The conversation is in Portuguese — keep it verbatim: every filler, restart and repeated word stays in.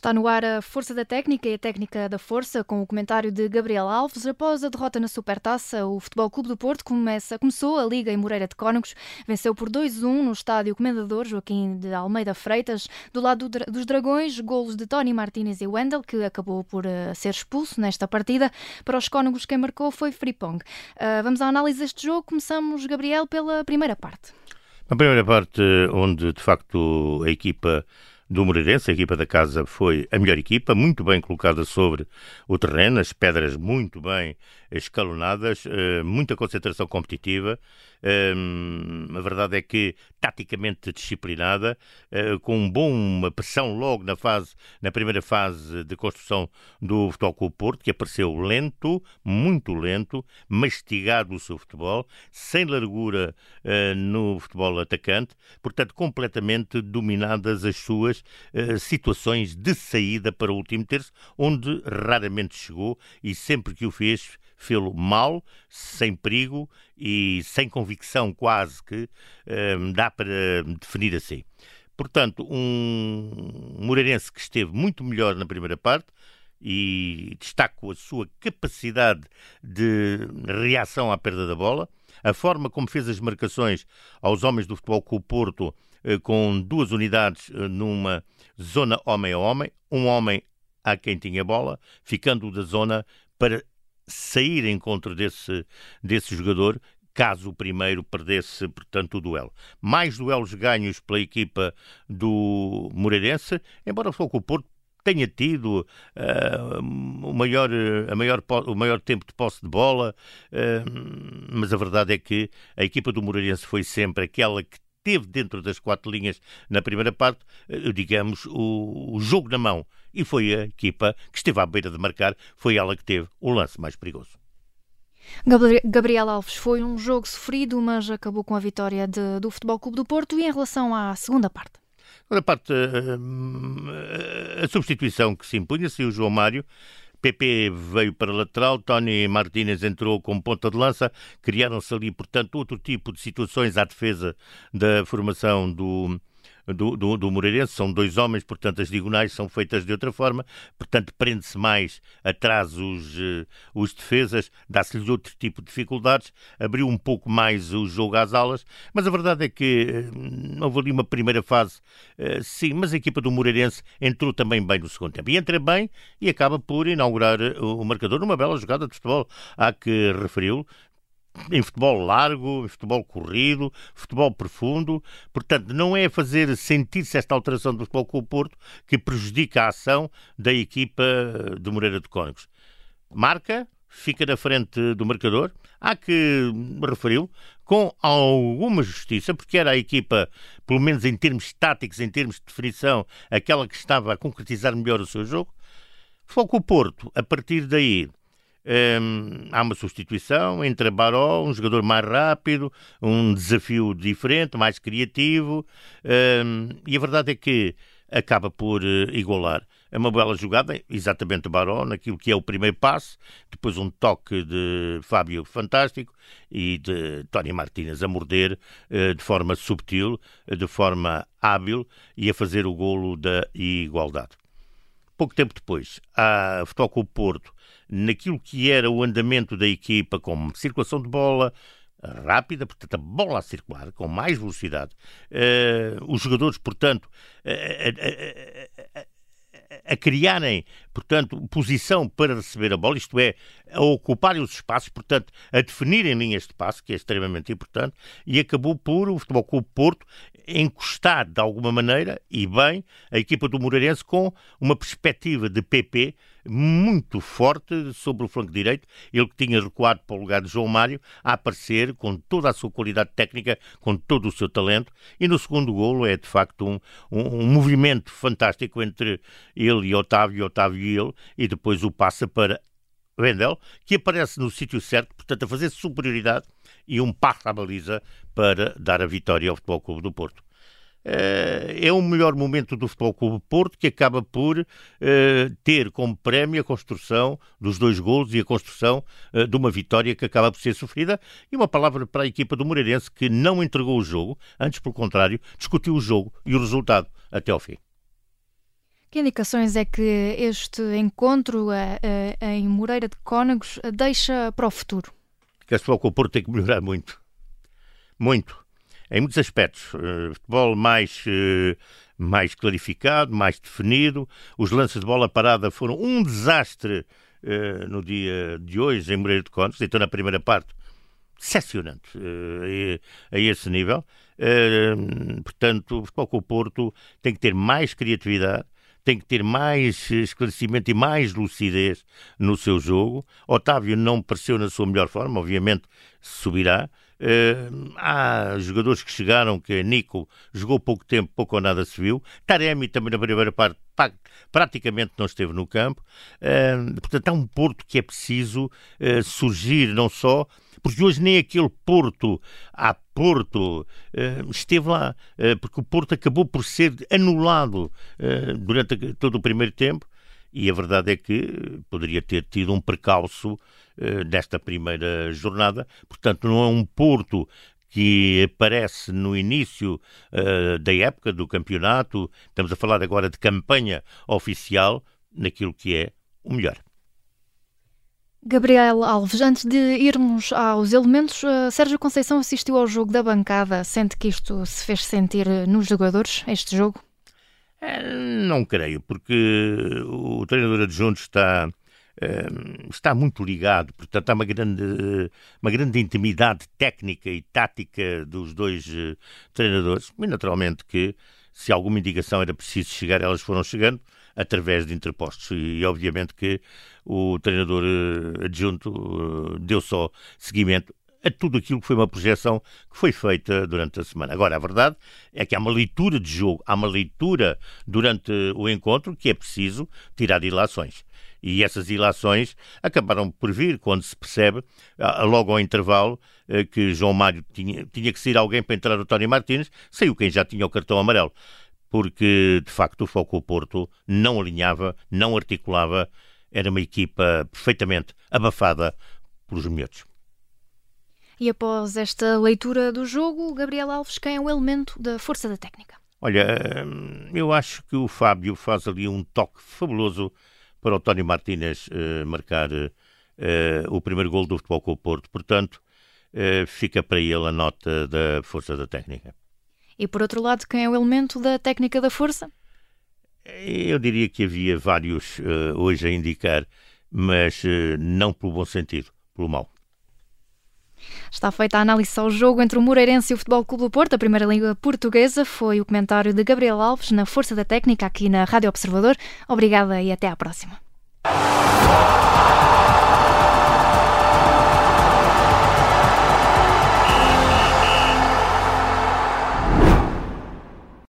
Está no ar a Força da Técnica e a Técnica da Força, com o comentário de Gabriel Alves. Após a derrota na Supertaça, o Futebol Clube do Porto começa, começou a Liga em Moreira de Cónegos, venceu por dois a um no estádio Comendador Joaquim de Almeida Freitas. Do lado do, dos Dragões, golos de Tony Martínez e Wendel, que acabou por uh, ser expulso nesta partida. Para os Cónegos, quem marcou foi Frimpong. Uh, vamos à análise deste jogo. Começamos, Gabriel, pela primeira parte. Na primeira parte, onde de facto a equipa do Moreirense, a equipa da casa, foi a melhor equipa, muito bem colocada sobre o terreno, as pedras muito bem escalonadas, muita concentração competitiva. A verdade é que taticamente disciplinada, com um bom, uma pressão logo na fase, na primeira fase de construção do Futebol Clube Porto, que apareceu lento, muito lento, mastigado o seu futebol, sem largura no futebol atacante, portanto completamente dominadas as suas Uh, situações de saída para o último terço, onde raramente chegou e sempre que o fez, fê-lo mal, sem perigo e sem convicção quase que uh, dá para definir assim. Portanto, um Moreirense que esteve muito melhor na primeira parte, e destaco a sua capacidade de reação à perda da bola, a forma como fez as marcações aos homens do Futebol Clube Porto, com duas unidades numa zona homem a homem, um homem a quem tinha bola, ficando da zona para sair em encontro desse, desse jogador, caso o primeiro perdesse, portanto, o duelo. Mais duelos ganhos pela equipa do Moreirense, embora o Futebol Clube Porto tenha tido uh, o, maior, a maior, o maior tempo de posse de bola, uh, mas a verdade é que a equipa do Moreirense foi sempre aquela que teve dentro das quatro linhas na primeira parte, digamos, o, o jogo na mão. E foi a equipa que esteve à beira de marcar, foi ela que teve o lance mais perigoso. Gabriel Alves, foi um jogo sofrido, mas acabou com a vitória de, do Futebol Clube do Porto. E em relação à segunda parte? Na parte, a, a substituição que se impunha, se o João Mário, P P veio para a lateral, Tony Martínez entrou como ponta de lança, criaram-se ali, portanto, outro tipo de situações à defesa da formação do, do, do, do Moreirense. São dois homens, portanto, as diagonais são feitas de outra forma, portanto, prende-se mais atrás os, os defesas, dá-se-lhes outro tipo de dificuldades, abriu um pouco mais o jogo às alas, mas a verdade é que houve ali uma primeira fase, sim, mas a equipa do Moreirense entrou também bem no segundo tempo. E entra bem e acaba por inaugurar o marcador numa bela jogada de futebol, há que referi-lo, em futebol largo, em futebol corrido, futebol profundo. Portanto, não é fazer sentir-se esta alteração do Futebol Clube Porto que prejudica a ação da equipa de Moreira de Cónegos. Marca, fica na frente do marcador, há que referi-lo, com alguma justiça, porque era a equipa, pelo menos em termos táticos, em termos de definição, aquela que estava a concretizar melhor o seu jogo. Futebol Clube Porto, a partir daí, hum, há uma substituição, entra Baró, um jogador mais rápido, um desafio diferente, mais criativo, hum, e a verdade é que acaba por uh, igualar. É uma bela jogada, exatamente o Baró, naquilo que é o primeiro passe, depois um toque de Fábio fantástico e de Tony Martínez a morder uh, de forma subtil, de forma hábil e a fazer o golo da igualdade. Pouco tempo depois, a Futebol Clube Porto, naquilo que era o andamento da equipa, com circulação de bola rápida, portanto a bola a circular, com mais velocidade, uh, os jogadores, portanto, a, a, a, a criarem, portanto, posição para receber a bola, isto é, a ocuparem os espaços, portanto, a definirem linhas de passe, que é extremamente importante, e acabou por o Futebol Clube Porto encostar de alguma maneira, e bem, a equipa do Moreirense com uma perspectiva de P P muito forte sobre o flanco direito, ele que tinha recuado para o lugar de João Mário, a aparecer com toda a sua qualidade técnica, com todo o seu talento, e no segundo golo é de facto um, um, um movimento fantástico entre ele e Otávio, e Otávio e ele, e depois o passa para Wendel, que aparece no sítio certo, portanto a fazer superioridade e um passo à baliza para dar a vitória ao Futebol Clube do Porto. É o melhor momento do Futebol Clube Porto, que acaba por uh, ter como prémio a construção dos dois golos e a construção uh, de uma vitória que acaba por ser sofrida. E uma palavra para a equipa do Moreirense, que não entregou o jogo, antes, pelo contrário, discutiu o jogo e o resultado até ao fim. Que indicações é que este encontro a, a, em Moreira de Cónegos deixa para o futuro? Que o Futebol Clube do Porto tem que melhorar muito. Muito. Em muitos aspectos. Uh, futebol mais, uh, mais clarificado, mais definido. Os lances de bola parada foram um desastre uh, no dia de hoje em Moreira de Cónegos. Então, na primeira parte, decepcionante uh, a, a esse nível. Uh, portanto, o Futebol Clube do Porto tem que ter mais criatividade, tem que ter mais esclarecimento e mais lucidez no seu jogo. Otávio não pareceu na sua melhor forma, obviamente subirá. Uh, há jogadores que chegaram, que Nico jogou pouco tempo, pouco ou nada se viu. Taremi também na primeira parte pá, praticamente não esteve no campo. Uh, portanto, há um Porto que é preciso uh, surgir, não só... Porque hoje nem aquele Porto, a Porto, uh, esteve lá, uh, porque o Porto acabou por ser anulado uh, durante todo o primeiro tempo, e a verdade é que poderia ter tido um percalço uh, nesta primeira jornada. Portanto, não é um Porto que aparece no início uh, da época do campeonato, estamos a falar agora de campanha oficial, naquilo que é o melhor. Gabriel Alves, antes de irmos aos elementos, uh, Sérgio Conceição assistiu ao jogo da bancada. Sente que isto se fez sentir nos jogadores, este jogo? É, não creio, porque o treinador adjunto está, uh, está muito ligado, portanto há uma grande, uma grande intimidade técnica e tática dos dois uh, treinadores, e naturalmente que se alguma indicação era preciso chegar, elas foram chegando através de interpostos, e, e obviamente que o treinador uh, adjunto uh, deu só seguimento a tudo aquilo que foi uma projeção que foi feita durante a semana. Agora, a verdade é que há uma leitura de jogo, há uma leitura durante o encontro que é preciso tirar ilações. E essas ilações acabaram por vir quando se percebe, logo ao intervalo, que João Mário tinha, tinha que sair alguém para entrar o Tony Martínez, saiu quem já tinha o cartão amarelo. Porque, de facto, o Futebol Clube do Porto não alinhava, não articulava, era uma equipa perfeitamente abafada pelos miúdos. E após esta leitura do jogo, Gabriel Alves, quem é o elemento da força da técnica? Olha, eu acho que o Fábio faz ali um toque fabuloso para o Tony Martínez uh, marcar uh, o primeiro golo do Futebol Clube do Porto. Portanto, uh, fica para ele a nota da força da técnica. E por outro lado, quem é o elemento da técnica da força? Eu diria que havia vários uh, hoje a indicar, mas uh, não pelo bom sentido, pelo mau. Está feita a análise ao jogo entre o Moreirense e o Futebol Clube do Porto, a Primeira Liga Portuguesa. Foi o comentário de Gabriel Alves na Força da Técnica aqui na Rádio Observador. Obrigada e até à próxima.